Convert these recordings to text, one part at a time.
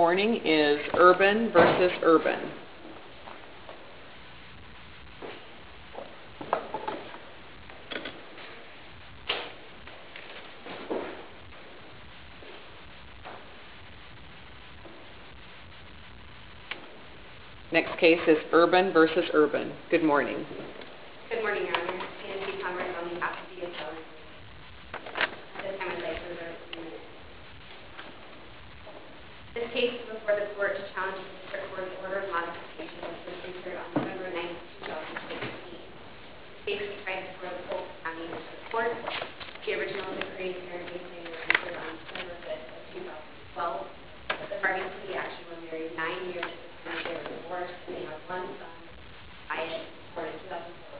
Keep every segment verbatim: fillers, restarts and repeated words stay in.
morning is Urban versus Urban. Next case is Urban versus Urban. Good morning. Good morning, Your Honor. Nancy Conrad on behalf of the appellant. At this time, I'd like to reserve a few minutes. This case is before the court to challenge the district court's order of modification, which was entered on November ninth, two thousand sixteen. The case was tried before the Polk County District Court. The original decree and parenting plan were entered on December fifth of two thousand twelve. The parties to the action were married nine years at the time they were divorced, and they have one son, Wyatt, born in two thousand four.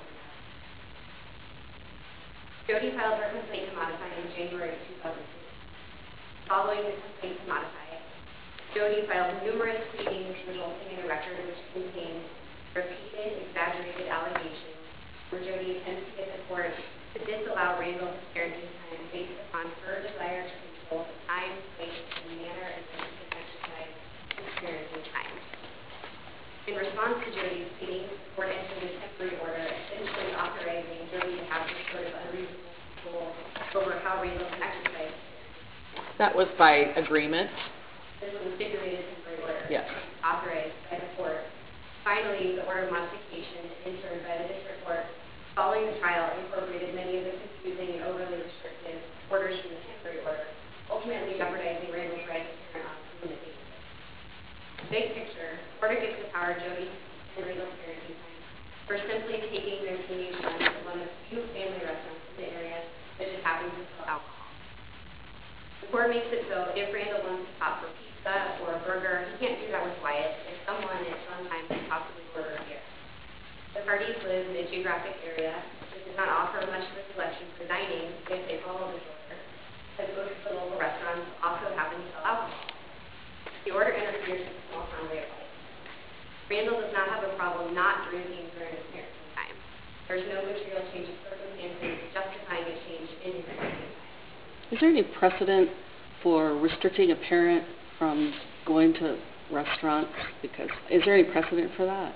Jody filed her complaint to modify in January of two thousand two. Following the complaint to modify, Jody filed numerous pleadings resulting in a record which contained repeated, exaggerated allegations where Jody attempts to get the court to disallow Randall's parenting time based upon her desire to control the time, place, and manner in which he can exercise his parenting time. In response to Jody's pleadings, the court entered a temporary order essentially authorizing Jody to have this sort of unreasonable control over how Randall can exercise his parenting. That was by agreement? This was a stipulated temporary order. Yes. Authorized by the court. Finally, the order of modification entered by the district court following the trial incorporated many of the confusing and overly restrictive orders from the temporary order, ultimately jeopardizing Randall's right to parent on a permanent basis. Big picture, the order gives the power Jody and Randall's parenting time for simply taking their teenage son to one of the few family restaurants in the area that just happens to sell alcohol. The court makes it so if Randall wants to stop for pizza or a burger, he can't do that with Wyatt if someone at some time can possibly order a beer. The parties live in a geographic area that does not offer much of a selection for dining if they follow this order, as most of the local restaurants also happen to sell alcohol. The order interferes with the small town way of life. Randall does not have a problem not drinking during his parenting time. There is no material change of circumstances justifying a change in his parenting time. Is there any precedent for restricting a parent from going to restaurants? Because is there any precedent for that?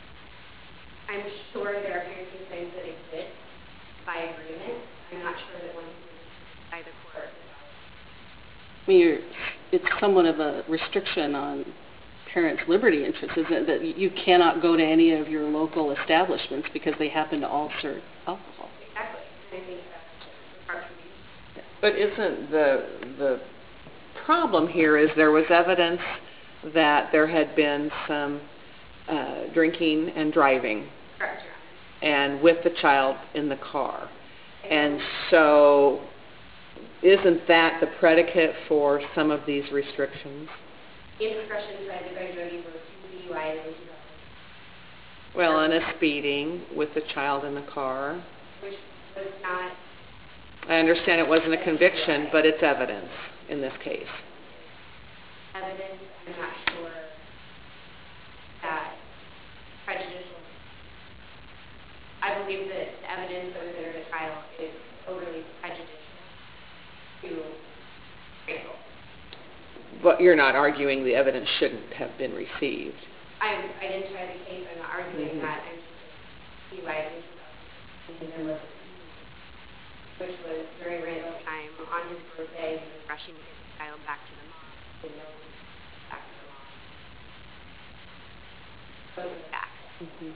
I'm sure there are parenting times that exist by agreement. I'm not sure that one can be by the court. I mean, you're, it's somewhat of a restriction on parents' liberty interests, isn't it? That you cannot go to any of your local establishments because they happen to all serve alcohol. Exactly. And I think that's part of the But isn't the the problem here is there was evidence that there had been some uh, drinking and driving. Correct, Your Honor. And with the child in the car. And so isn't that the predicate for some of these restrictions? Indiscretion cited by Jody were two D U Is and two felonies. Well, and a speeding with the child in the car. Which was not... I understand it wasn't a conviction, but it's evidence in this case. Evidence, I'm not sure that prejudicial. I believe that the evidence that was entered at trial is overly prejudicial to Randall. But you're not arguing the evidence shouldn't have been received. I, I didn't try the case. I'm not arguing mm-hmm. that. I'm just D U Is and there was which was during Randall's time on his birthday. He was rushing to get the child back to the mom. Didn't know back to the mom. Those are the facts. Mm-hmm.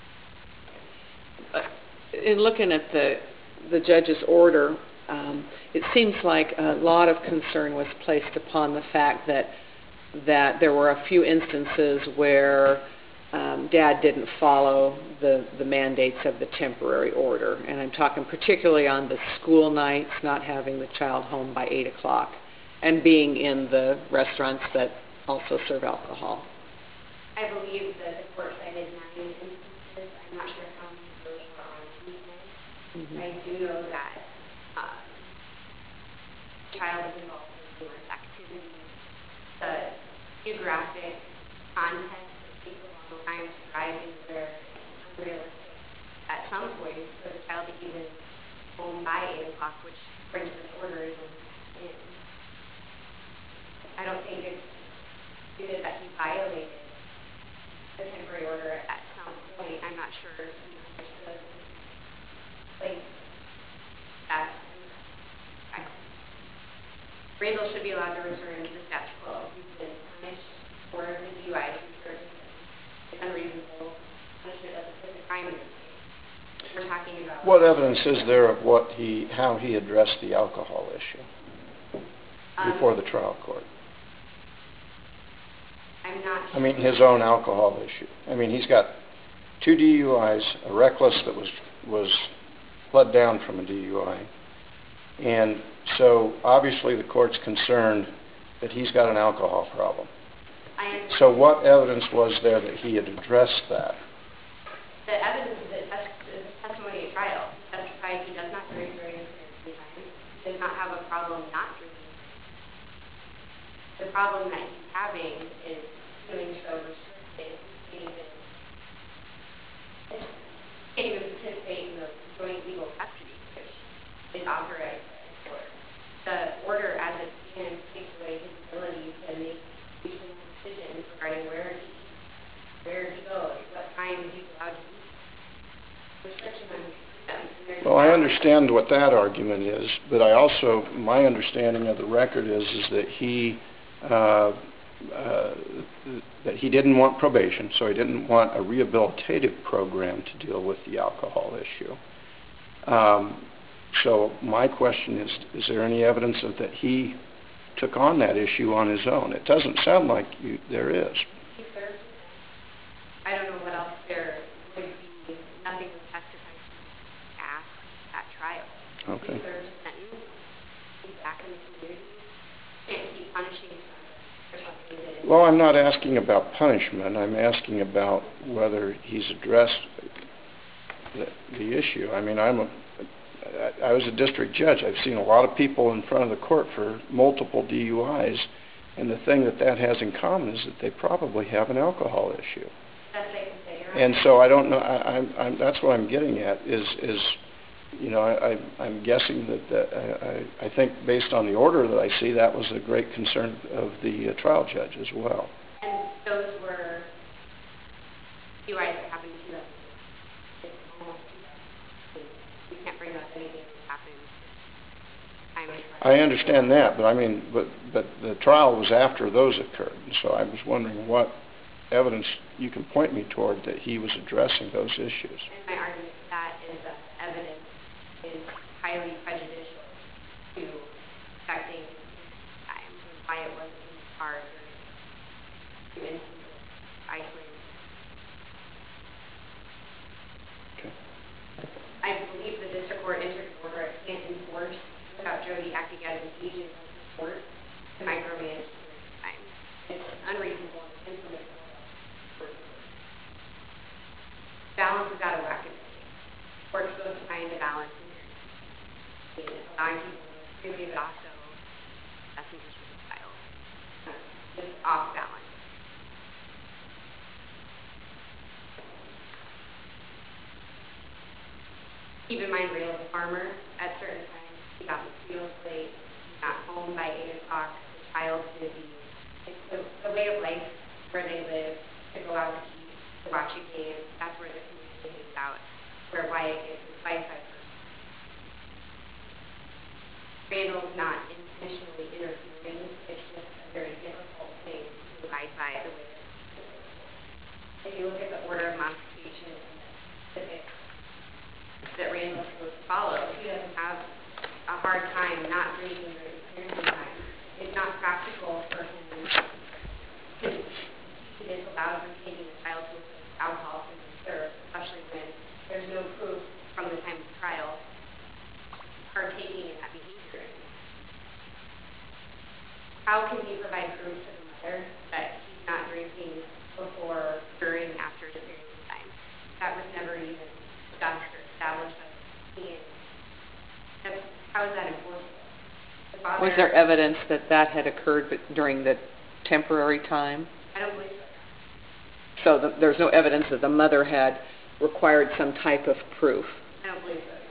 In looking at the the judge's order, um, it seems like a lot of concern was placed upon the fact that that there were a few instances where um, Dad didn't follow the, the mandates of the temporary order. And I'm talking particularly on the school nights, not having the child home by eight o'clock, and being in the restaurants that also serve alcohol. I believe that the court cited nine instances. I'm not sure how many of those were on weeknights. Mm-hmm. I do know that uh, the child is involved in numerous activities. The geographic content that takes a long time to drive into their unrealistic at some point for the child to even home by eight o'clock, which brings this order in. I don't think it's concluded that he violated the temporary order at some point. I'm not sure if he understood like that. Randall should be allowed to return to the status quo. He's been punished for the D U I. It's unreasonable punishment of the crime in this case. We're talking about. What evidence is there of what he, how he addressed the alcohol issue before the trial court? I'm not sure. I mean, his own alcohol issue. I mean, he's got two D U Is, a reckless that was was bled down from a D U I, and so obviously the court's concerned that he's got an alcohol problem. So what evidence was there that he had addressed that? The evidence is the testimony at trial. He testified he does not drink during his free time. He does not have a problem not drinking. The problem that he's having is doing so restricted. He can't even, can't even participate in the joint legal custody, which is authorized by the court. The order as it stands takes away his ability to make reasonable decisions regarding where he where he goes, what time he's allowed to eat. Restriction on freedom. Well, I understand what that argument is, but I also, my understanding of the record is, is that he uh, uh, that he didn't want probation, so he didn't want a rehabilitative program to deal with the alcohol issue. Um, so my question is, is there any evidence of that he took on that issue on his own? It doesn't sound like you, there is. He served. I don't know what else there would be. Nothing was testified to ask at trial. Okay. He served a sentence. He's back in the community. Can't keep punishing for something he did. Well, I'm not asking about punishment. I'm asking about whether he's addressed the, the issue. I mean, I'm a, I was a district judge. I've seen a lot of people in front of the court for multiple D U Is, and the thing that that has in common is that they probably have an alcohol issue. That's safe to say. And so I don't know. I, I'm, I'm, that's what I'm getting at. Is is you know I, I, I'm guessing that, that I, I think based on the order that I see, that was a great concern of the uh, trial judge as well. And those were D U Is that happened to them. We can't bring up anything that happened. I understand that, but I mean, but but the trial was after those occurred, and so I was wondering what evidence you can point me toward that he was addressing those issues. And my argument to that is that evidence is highly prejudicial to affecting time, why it wasn't in the card or to isolate. Okay. I believe the district court entered an order it can't enforce without Jody acting as an agent of the court to micromanage time. It's unreasonable and infamous. Balance is out of whack. The court's supposed to find a balance in allowing people to freely, but also best interest of the child. It's off balance. Keep in mind, Randall was a farmer. At certain times, he got mosquitoes late. He got home by eight o'clock. The child's busy. It's the, the way of life where they live, to go out to eat, to watch a game. That's where the community is out, where Wyatt gets his Wi-Fi person. Randall's not intentionally interfering. It's just a very difficult thing to abide by the way it is. If you look at the order of modification and the specifics that Randall's supposed to follow, he doesn't have a hard time not drinking during parenting time. It's not practical for him to be disallowed from taking the child to alcohol and serve, especially when there's no proof from the time of trial partaking in that behavior. How can he provide proof to the mother that he's not drinking before, during, after the parenting time? That was never even discussed or established as being. How is that enforceable? The father, Was there evidence that that had occurred during the temporary time? I don't believe so. So the, there's no evidence that the mother had required some type of proof? I don't believe so.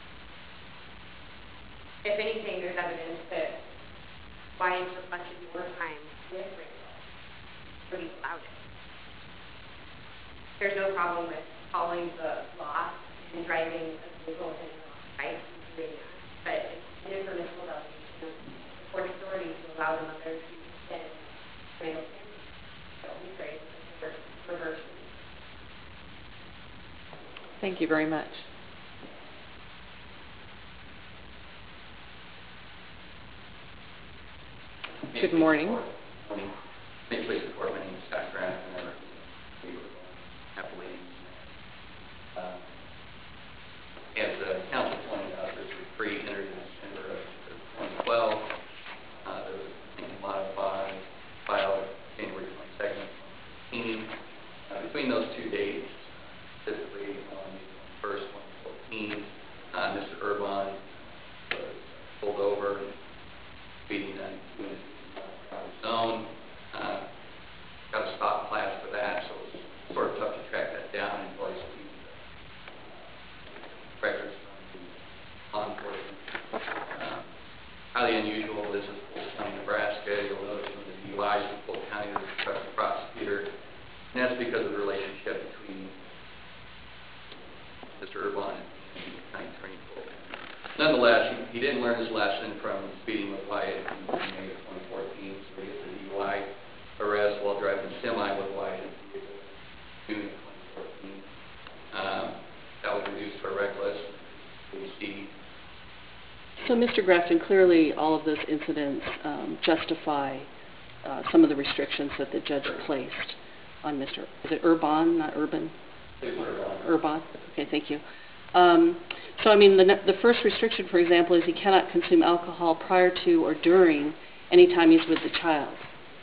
If anything, there's evidence that Wyatt's requested more time with Randall. police allowed it. There's no problem with following the law and driving a vehicle within the right and doing that, but it's an impermissible delegation of the court's authority to allow the mother to extend parental family. So we pray that the reverse. Thank you very much. Good morning. Good morning. May it please the court, my name is Scott Grant, and I represent the happily. Uh, as uh, counsel pointed out, this decree entered in December of twenty twelve. Uh, there was a complaint modified, filed January twenty-second, twenty fifteen. Uh, between those two dates, specifically on the first, twenty fourteen, uh, Mister Urban was pulled over, speeding on two zone, uh, got a stop class for that, so it was sort of tough to track that down and voice the records from the law enforcement. Uh, highly unusual. This is Polk County, Nebraska. You'll notice from the D U Is in Polk County, there's a special prosecutor, and that's because of the relationship between Mister Urban and the county attorney. Nonetheless, he, he didn't learn his lesson from speeding with Wyatt in May of twenty fourteen, so he gets a D U I arrest while driving a semi with Wyatt in June of twenty fourteen. Um, that was reduced for reckless. C. So, Mister Grafton, clearly all of those incidents um, justify uh, some of the restrictions that the judge placed on Mister Is it Urban, not Urban? Urban. Urban. Okay, thank you. Um, so, I mean, the, the first restriction, for example, is he cannot consume alcohol prior to or during any time he's with the child.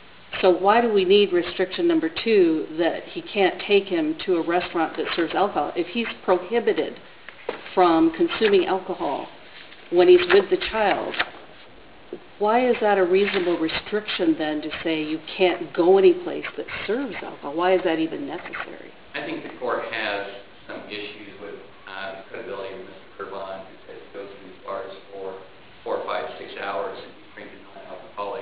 So why do we need restriction number two that he can't take him to a restaurant that serves alcohol? If he's prohibited from consuming alcohol when he's with the child, why is that a reasonable restriction then to say you can't go any place that serves alcohol? Why is that even necessary? I think the court has some issues with uh, the credibility of Mister Urban, who says he goes to these bars for four, five, six hours and he's drinking non-alcoholic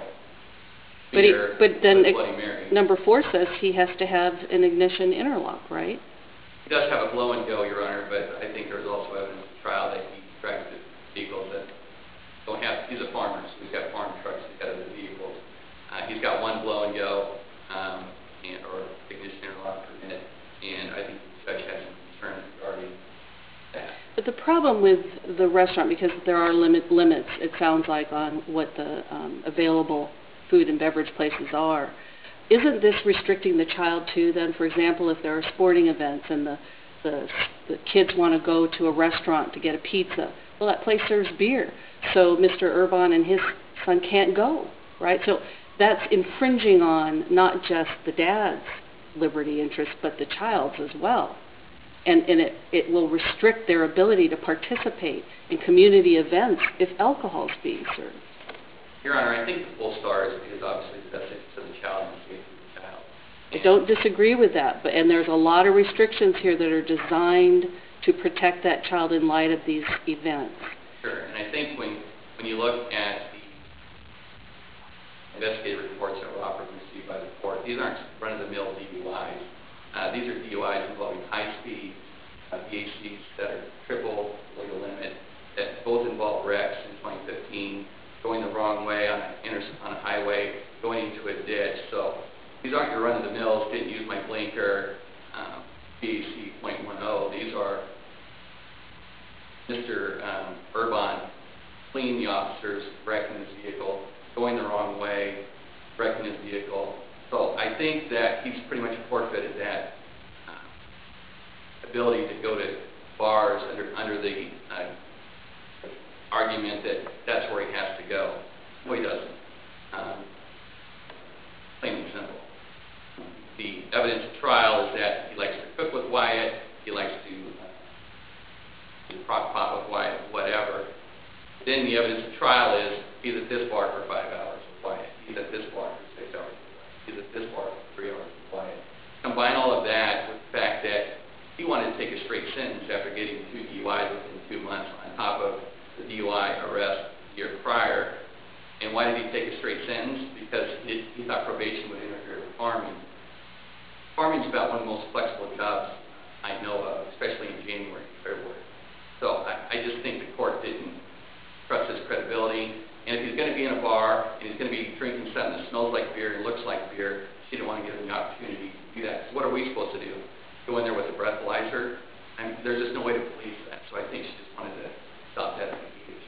But, he, beer but then with it, Bloody Mary. number four says he has to have an ignition interlock, right? He does have a blow and go, Your Honor, but I think there's also evidence at trial that he drives the vehicles that don't have. He's a farmer, so he's got farm trucks. He's got other vehicles. Uh, he's got one blow and go, um, and, or ignition interlock permit, and I think the judge has some concerns regarding that. But the problem with the restaurant, because there are limit, limits, it sounds like, on what the um, available food and beverage places are, isn't this restricting the child too then? For example, if there are sporting events and the, the, the kids want to go to a restaurant to get a pizza, well, that place serves beer. So Mister Urban and his son can't go, right? So that's infringing on not just the dad's liberty interest, but the child's as well. And, and it, it will restrict their ability to participate in community events if alcohol is being served. Your Honor, I think the full star is because obviously the best interest of the child and the safety of the child. I don't disagree with that, but and there's a lot of restrictions here that are designed to protect that child in light of these events. Sure, and I think when, when you look at the investigative reports that were offered and received by the court, these aren't run-of-the-mill D U Is. Uh, these are D U Is involving high-speed uh, V H Cs that are triple legal limit, that both involve wrecks in twenty fifteen, going the wrong way on a, on a highway, going into a ditch. So these aren't your run-of-the-mills, didn't use my blinker, um, V H C point one oh. These are Mister Um, Urban fleeing the officers, wrecking his vehicle, going the wrong way, wrecking his vehicle. So I think that he's pretty much forfeited that uh, ability to go to bars under, under the uh, argument that that's where he has to go. No, he doesn't. Um, plain and simple. The evidence at trial is that he likes to cook with Wyatt, he likes to uh, do crock pot with Wyatt, whatever. Then the evidence at trial is he's at this bar for five hours with Wyatt, he's at this bar for six hours with Wyatt, he's at this bar for three hours with Wyatt. Combine all of that with the fact that he wanted to take a straight sentence after getting two D U Is within two months on top of the D U I arrest the year prior. And why did he take a straight sentence? Because he, he thought probation would interfere with farming. farming's about one of the most flexible jobs I know of, especially in January and February. So I, I just think the court didn't trust his credibility. And if he's going to be in a bar and he's going to be drinking something that smells like beer and looks like beer, she didn't want to give him the opportunity to do that. So what are we supposed to do? Go in there with a breathalyzer? I mean, there's just no way to police that. So I think she just wanted to stop that.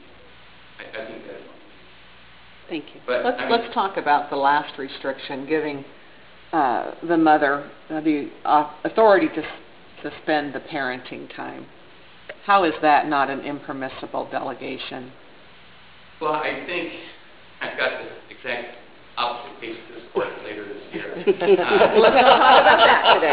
I, I think that's one. Thank you. But, Let's, I mean, let's talk about the last restriction, giving uh, the mother uh, the uh, authority to s- suspend the parenting time. How is that not an impermissible delegation? Well, I think I've got the exact opposite case of this court later this year. Uh, Let's not talk about that today.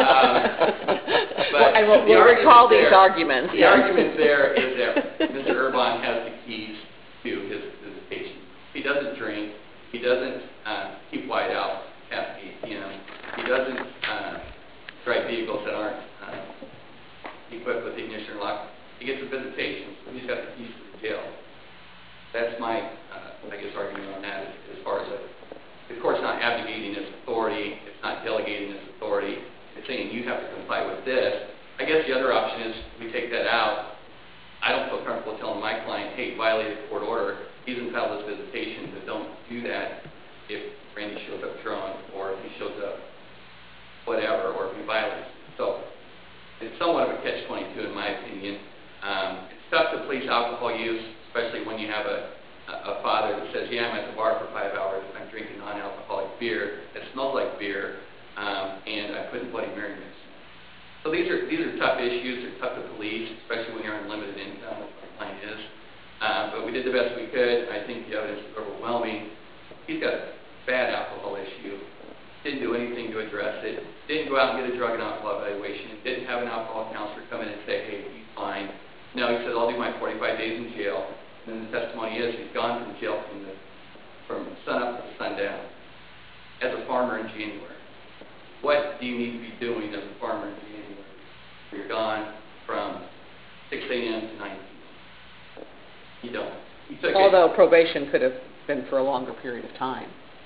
um, but and we'll, the we'll recall argument these there- arguments. The argument there is that Mister Urban has the keys to his visitation. He doesn't drink. He doesn't uh, keep white out past eight p.m. He doesn't uh, drive vehicles that aren't uh, equipped with ignition lock. He gets a visitation, so he's got the keys to the jail. That's my, uh, I guess, argument on that as, as far as a, the court's not abdicating its authority. It's not delegating its authority. It's saying you have to comply with this. I guess the other option is we take that out. I don't feel comfortable telling my client, hey, violated court order. He's entitled to his visitation, but don't do that if Randy shows up drunk or if he shows up whatever, or if he violates it. So it's somewhat of a catch twenty-two in my opinion. Um, it's tough to police alcohol use, especially when you have a, a father that says, yeah, I'm at the bar for five hours, I'm drinking non-alcoholic beer that smells like beer, um, and I put in Bloody Mary mix. So these are these are tough issues. They're tough to police, especially when you're on limited income, which my client is. Uh, but we did the best we could. I think the evidence is overwhelming. He's got a bad alcohol issue. Didn't do anything to address it. Didn't go out and get a drug and alcohol evaluation. Didn't have an alcohol counselor come in and say, hey, he's fine. No, he said, I'll do my forty-five days in jail. And then the testimony is he's gone from jail from the from sun up to sundown as a farmer in January. What do you need to be doing as a farmer in January? You're gone from six a.m. to nine p.m. You don't. You took Although it. probation could have been for a longer period of time.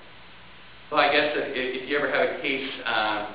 Well, I guess if, if you ever have a case um,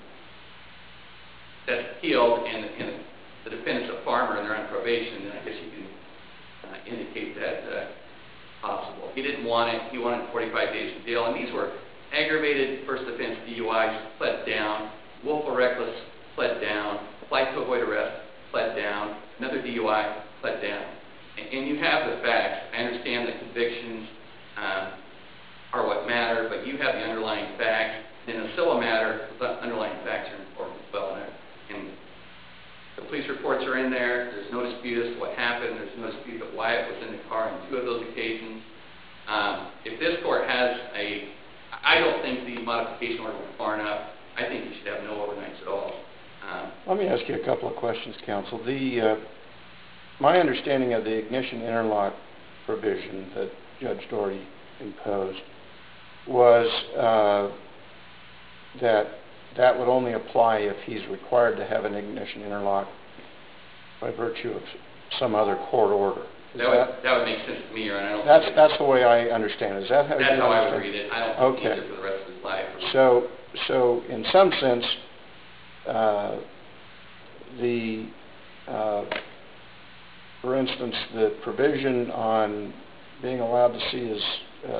that's appealed and, and the defendant's a farmer and they're on probation, then I guess you can uh, indicate that uh, possible. He didn't want it. He wanted forty-five days in jail. And these were aggravated first offense D U Is, pled down. Willful reckless, pled down. Flight to avoid arrest, pled down. Another D U I, pled down. And, and you have the facts. I understand that convictions um, are what matter, but you have the underlying facts. In a civil matter, the underlying facts are important as well. And the police reports are in there. There's no dispute as to what happened. There's no dispute that Wyatt was in the car on two of those occasions. Um, if this court has a, I don't think the modification order was far enough. I think you should have no overnights at all. Um, Let me ask you a couple of questions, counsel. The uh, my understanding of the ignition interlock provision that Judge Doherty imposed was uh, that that would only apply if he's required to have an ignition interlock by virtue of some other court order. that, would, that, that would make sense to me, Your Honor. I don't That's think that's the way I understand it. Is that how That's you how I understand? would read it. I don't think Okay. he needs it for the rest of his life. So, so in some sense, uh, the, uh, for instance, the provision on being allowed to see his uh,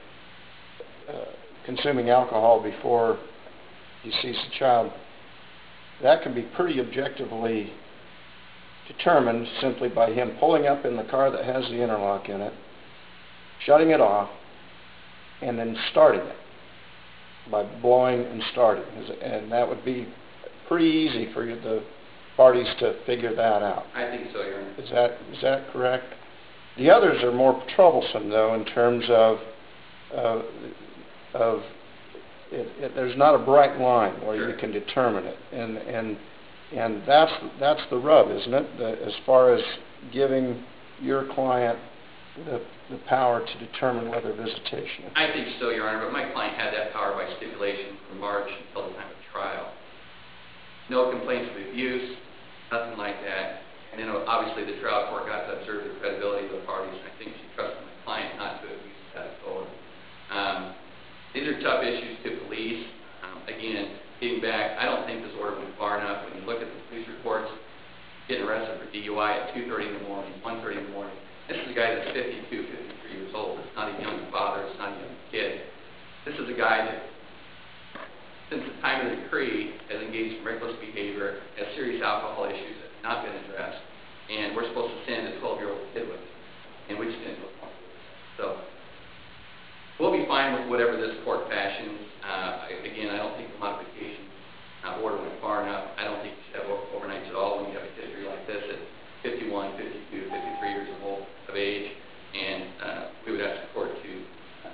uh, consuming alcohol before he sees the child, that can be pretty objectively determined simply by him pulling up in the car that has the interlock in it, shutting it off, and then starting it by blowing and starting. And that would be pretty easy for you, the parties to figure that out. I think so, Your Honor. Is that is that correct? The others are more troublesome, though, in terms of uh, of it, it, there's not a bright line where Sure. you can determine it, and and and that's that's the rub, isn't it? The, as far as giving your client the the power to determine whether visitation. I think so, Your Honor, but my client had that power by stipulation from March until the time of trial. No complaints of abuse, nothing like that. And then obviously the trial court got to observe the credibility of the parties, and I think she trusted my client not to abuse that authority. Um, these are tough issues to police. Um, again, getting back, I don't think this order went far enough. When you look at the police reports, getting arrested for D U I at two thirty in the morning, one thirty in the morning. This is a guy that's fifty-two, fifty-three years old. It's not a young father. It's not a young kid. This is a guy that, since the time of the decree, has engaged in reckless behavior, has serious alcohol issues that have not been addressed, and we're supposed to send a twelve-year-old kid with it, and we just didn't go along with it. So we'll be fine with whatever this court fashions. Uh, again, I don't think the modification uh, order went far enough. I don't think you should have overnights at all when you have a history like this at fifty-one, fifty-two, fifty-three years old of age, and uh, we would ask the court to, uh,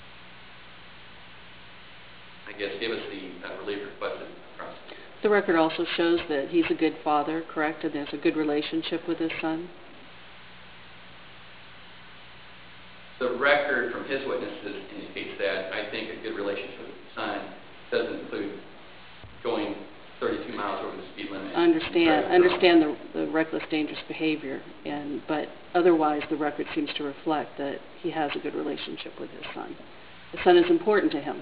I guess, give us the uh, relief requested in the process. The record also shows that he's a good father, correct, and there's a good relationship with his son? The record from his witnesses indicates that. I think a good relationship with his son doesn't include going thirty-two miles over the speed limit. I understand, understand the, the reckless, dangerous behavior, and but otherwise the record seems to reflect that he has a good relationship with his son. His son is important to him.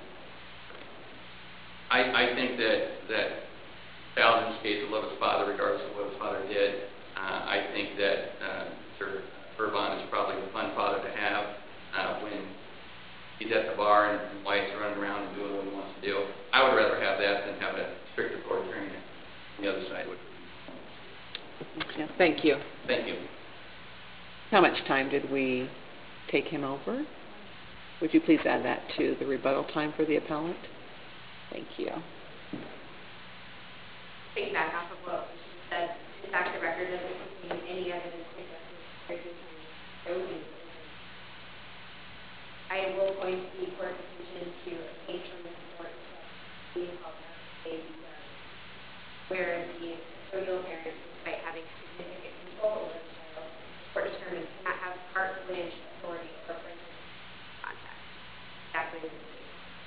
I, I think that that child in this case will love his father regardless of what his father did. Uh, I think that uh, Mister Urbahn is probably a fun father to have uh, when he's at the bar and, and White's running around and doing what he wants to do. I would rather have that than have a strict authoritarian on the other side. Yeah, thank you. Thank you. How much time did we take him over? Would you please add that to the rebuttal time for the appellant? Thank you. Take back off of what was said. In fact, the record doesn't contain any evidence suggesting I will point the court's attention to a case from this court being called Baby Young, where the custodial parent, despite having significant control over the child, the court determined cannot have carte blanche authority over parental contact. Exactly the case.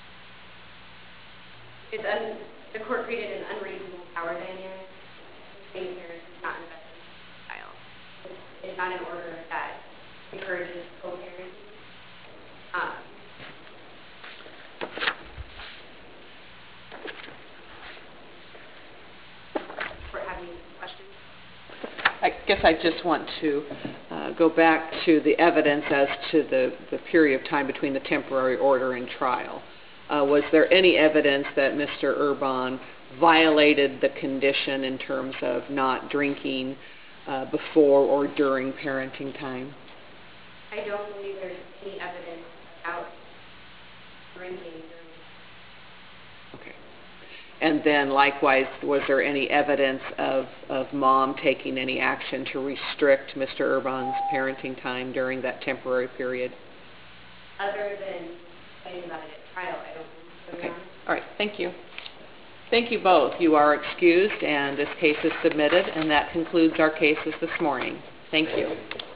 It's un, the court created an unreasonable power dynamic. The parent is not invested in the child. It's not an order that encourages co-parenting. Um, for having questions? I guess I just want to uh, go back to the evidence as to the, the period of time between the temporary order and trial. Uh, was there any evidence that Mister Urbahn violated the condition in terms of not drinking uh, before or during parenting time? I don't believe there's any evidence about drinking during. Okay. And then likewise, was there any evidence of, of mom taking any action to restrict Mister Urbahn's parenting time during that temporary period? Other than saying about it at trial, I don't believe so. Okay. All right. Thank you. Thank you both. You are excused, and this case is submitted, and that concludes our cases this morning. Thank you.